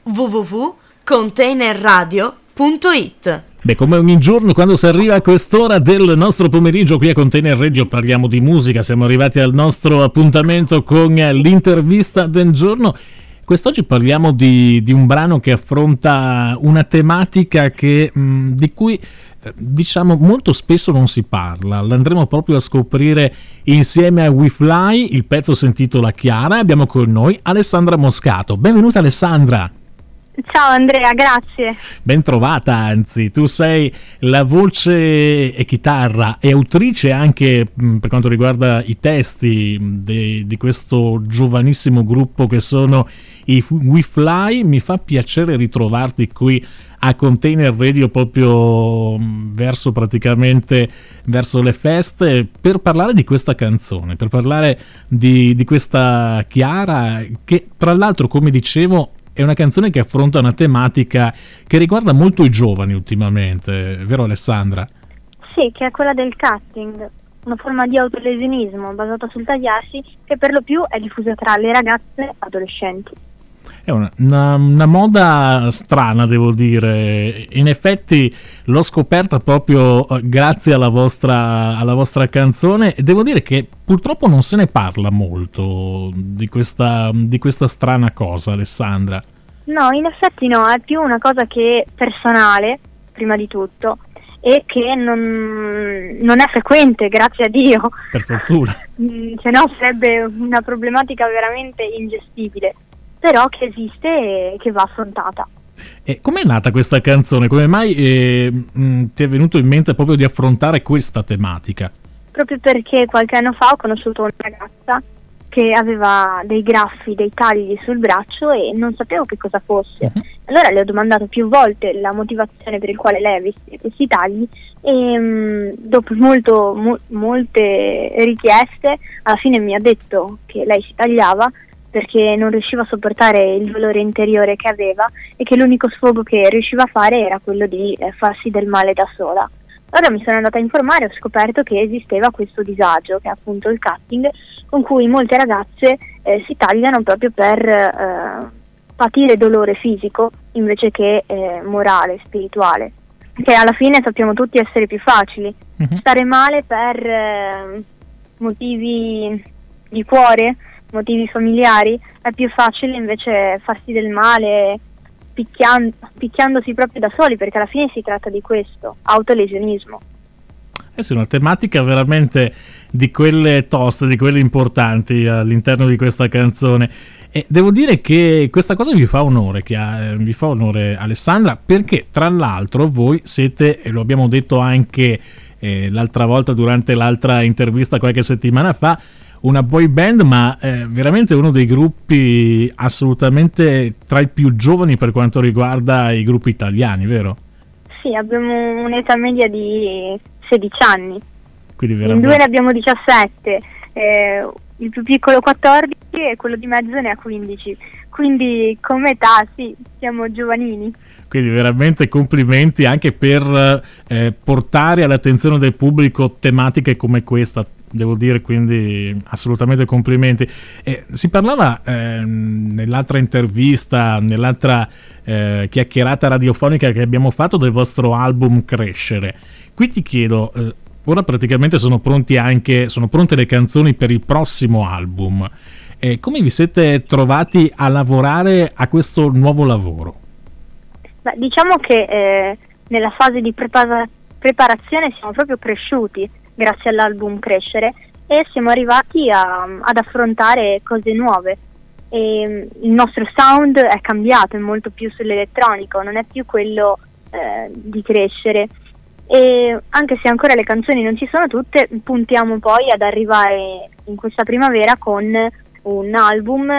www.containerradio.it. Beh, come ogni giorno quando si arriva a quest'ora del nostro pomeriggio qui a Container Radio parliamo di musica, siamo arrivati al nostro appuntamento con l'intervista del giorno. Quest'oggi parliamo di un brano che affronta una tematica di cui diciamo molto spesso non si parla. L'andremo proprio a scoprire insieme a We Fly, il pezzo si intitola Chiara. Abbiamo con noi Alessandra Moscato. Benvenuta Alessandra. Ciao Andrea, grazie. Ben trovata, anzi, tu sei la voce e chitarra e autrice anche per quanto riguarda i testi di questo giovanissimo gruppo che sono i We Fly. Mi fa piacere ritrovarti qui a Container Radio proprio verso le feste per parlare di questa canzone, per parlare di questa Chiara che tra l'altro, come dicevo, è una canzone che affronta una tematica che riguarda molto i giovani ultimamente, vero Alessandra? Sì, che è quella del cutting, una forma di autolesionismo basata sul tagliarsi che per lo più è diffusa tra le ragazze adolescenti. È una moda strana, devo dire. In effetti l'ho scoperta proprio grazie alla vostra canzone e devo dire che purtroppo non se ne parla molto di questa strana cosa, Alessandra. No, in effetti no, è più una cosa che è personale, prima di tutto, e che non è frequente, grazie a Dio. Per fortuna. Se no sarebbe una problematica veramente ingestibile. Però che esiste e che va affrontata. E com'è nata questa canzone? Come mai ti è venuto in mente proprio di affrontare questa tematica? Proprio perché qualche anno fa ho conosciuto una ragazza che aveva dei graffi, dei tagli sul braccio e non sapevo che cosa fosse. Allora le ho domandato più volte la motivazione per il quale lei avesse questi tagli e dopo molte richieste alla fine mi ha detto che lei si tagliava perché non riusciva a sopportare il dolore interiore che aveva e che l'unico sfogo che riusciva a fare era quello di farsi del male da sola. Allora mi sono andata a informare e ho scoperto che esisteva questo disagio, che è appunto il cutting, con cui molte ragazze si tagliano proprio per patire dolore fisico invece che morale, spirituale, che alla fine sappiamo tutti essere più facili. Stare male per motivi di cuore, motivi familiari, è più facile invece farsi del male picchiandosi proprio da soli, perché alla fine si tratta di questo, autolesionismo. Sì, una tematica veramente di quelle toste, di quelle importanti all'interno di questa canzone. E devo dire che questa cosa vi fa onore Alessandra, perché tra l'altro voi siete, e lo abbiamo detto anche l'altra volta durante l'altra intervista qualche settimana fa, una boy band, ma veramente uno dei gruppi assolutamente tra i più giovani per quanto riguarda i gruppi italiani, vero? Sì, abbiamo un'età media di 16 anni. Quindi veramente... In due ne abbiamo 17, il più piccolo 14 e quello di mezzo ne ha 15. Quindi come età sì, siamo giovanini. Quindi veramente complimenti anche per portare all'attenzione del pubblico tematiche come questa, devo dire, quindi assolutamente complimenti. Si parlava nell'altra intervista, nell'altra chiacchierata radiofonica che abbiamo fatto del vostro album Crescere. Qui ti chiedo, ora praticamente sono pronte le canzoni per il prossimo album. Come vi siete trovati a lavorare a questo nuovo lavoro? Beh, diciamo che nella fase di preparazione siamo proprio cresciuti grazie all'album Crescere e siamo arrivati ad affrontare cose nuove. E il nostro sound è cambiato, è molto più sull'elettronico, non è più quello di Crescere. E anche se ancora le canzoni non ci sono tutte, puntiamo poi ad arrivare in questa primavera con un album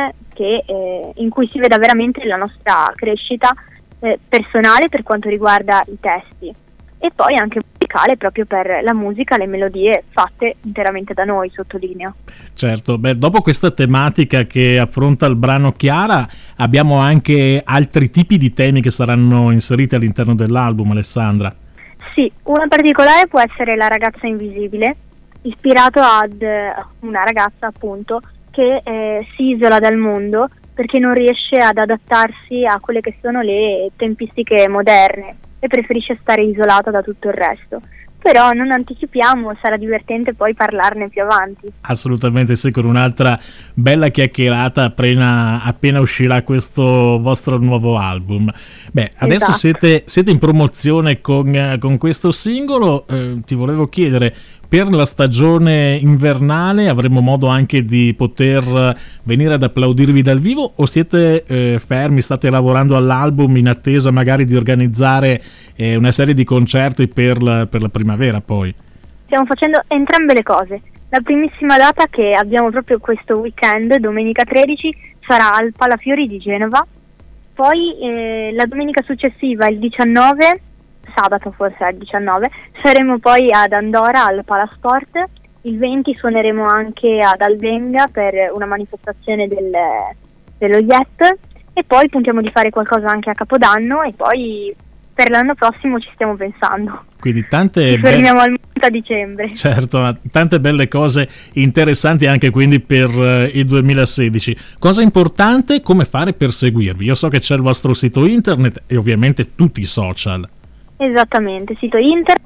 in cui si veda veramente la nostra crescita personale per quanto riguarda i testi e poi anche musicale proprio per la musica, le melodie fatte interamente da noi, sottolineo. Certo, dopo questa tematica che affronta il brano Chiara abbiamo anche altri tipi di temi che saranno inseriti all'interno dell'album, Alessandra. Sì, una particolare può essere La ragazza invisibile, ispirato ad una ragazza appunto che si isola dal mondo perché non riesce ad adattarsi a quelle che sono le tempistiche moderne e preferisce stare isolata da tutto il resto. Però non anticipiamo, sarà divertente poi parlarne più avanti. Assolutamente sì, con un'altra bella chiacchierata appena uscirà questo vostro nuovo album. Beh, adesso Esatto. siete in promozione con questo singolo, ti volevo chiedere, per la stagione invernale avremo modo anche di poter venire ad applaudirvi dal vivo, o siete fermi, state lavorando all'album in attesa magari di organizzare una serie di concerti per la primavera poi? Stiamo facendo entrambe le cose. La primissima data che abbiamo proprio questo weekend, domenica 13, sarà al Palafiori di Genova. Poi la domenica successiva, il 19, sabato forse al 19, saremo poi ad Andora al Palasport. Il 20 suoneremo anche ad Albenga per una manifestazione dello IEP, e poi puntiamo di fare qualcosa anche a Capodanno, e poi per l'anno prossimo ci stiamo pensando. Quindi Ci fermiamo al momento a dicembre. Certo, tante belle cose interessanti anche quindi per il 2016. Cosa importante, come fare per seguirvi? Io so che c'è il vostro sito internet e ovviamente tutti i social. Esattamente, sito internet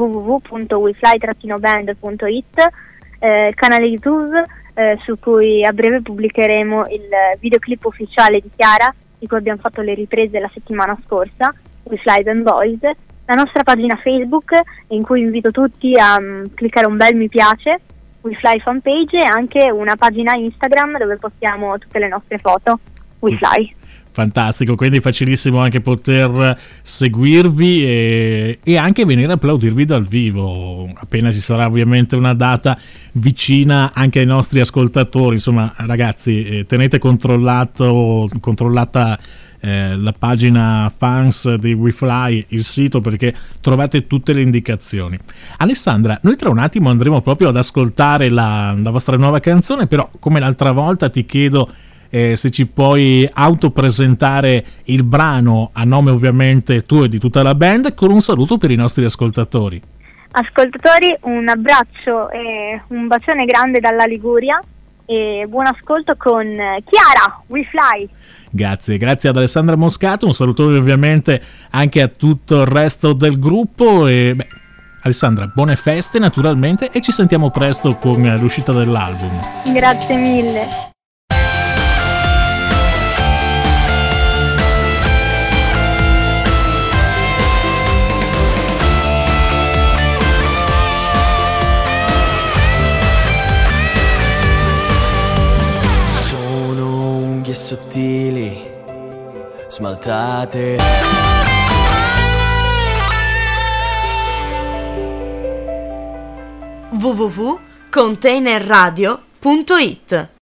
www.wefly-band.it, canale YouTube su cui a breve pubblicheremo il videoclip ufficiale di Chiara, di cui abbiamo fatto le riprese la settimana scorsa, We Fly Band Boys, la nostra pagina Facebook, in cui invito tutti a cliccare un bel mi piace, We Fly fanpage, e anche una pagina Instagram dove postiamo tutte le nostre foto, We Fly. Fantastico, quindi facilissimo anche poter seguirvi e anche venire a applaudirvi dal vivo appena ci sarà ovviamente una data vicina anche ai nostri ascoltatori. Insomma, ragazzi, tenete controllata la pagina fans di WeFly, il sito, perché trovate tutte le indicazioni. Alessandra, noi tra un attimo andremo proprio ad ascoltare la vostra nuova canzone, però come l'altra volta ti chiedo se ci puoi autopresentare il brano a nome ovviamente tuo e di tutta la band, con un saluto per i nostri ascoltatori. Ascoltatori, un abbraccio e un bacione grande dalla Liguria, e buon ascolto con Chiara, We Fly. Grazie ad Alessandra Moscato, un salutone ovviamente anche a tutto il resto del gruppo e Alessandra, buone feste naturalmente, e ci sentiamo presto con l'uscita dell'album. Grazie mille. E sottili, smaltate. www.containerradio.it